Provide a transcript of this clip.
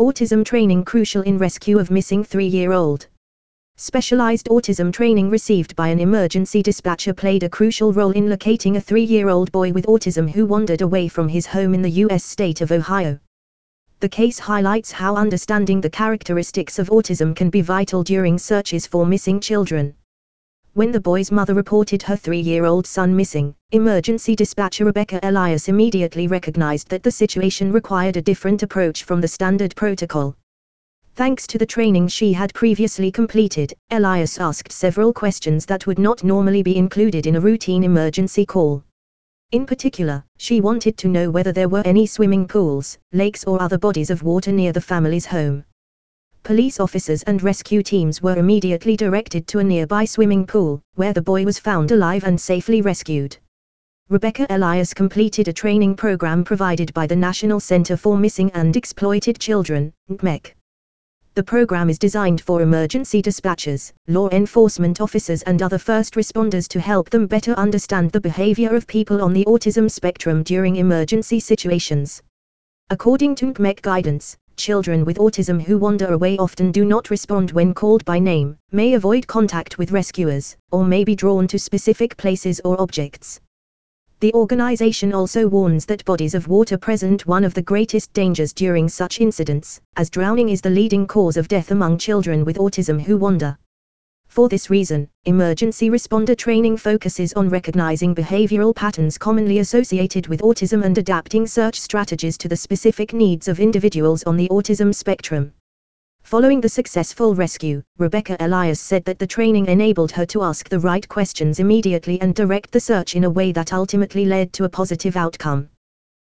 Autism training crucial in rescue of missing 3-year-old. Specialized autism training received by an emergency dispatcher played a crucial role in locating a 3-year-old boy with autism who wandered away from his home in the U.S. state of Ohio. The case highlights how understanding the characteristics of autism can be vital during searches for missing children. When the boy's mother reported her 3-year-old son missing, emergency dispatcher Rebecca Elias immediately recognized that the situation required a different approach from the standard protocol. Thanks to the training she had previously completed, Elias asked several questions that would not normally be included in a routine emergency call. In particular, she wanted to know whether there were any swimming pools, lakes or other bodies of water near the family's home. Police officers and rescue teams were immediately directed to a nearby swimming pool, where the boy was found alive and safely rescued. Rebecca Elias completed a training program provided by the National Center for Missing and Exploited Children, NCMEC. The program is designed for emergency dispatchers, law enforcement officers and other first responders to help them better understand the behavior of people on the autism spectrum during emergency situations. According to NCMEC guidance, children with autism who wander away often do not respond when called by name, may avoid contact with rescuers, or may be drawn to specific places or objects. The organization also warns that bodies of water present one of the greatest dangers during such incidents, as drowning is the leading cause of death among children with autism who wander. For this reason, emergency responder training focuses on recognizing behavioral patterns commonly associated with autism and adapting search strategies to the specific needs of individuals on the autism spectrum. Following the successful rescue, Rebecca Elias said that the training enabled her to ask the right questions immediately and direct the search in a way that ultimately led to a positive outcome.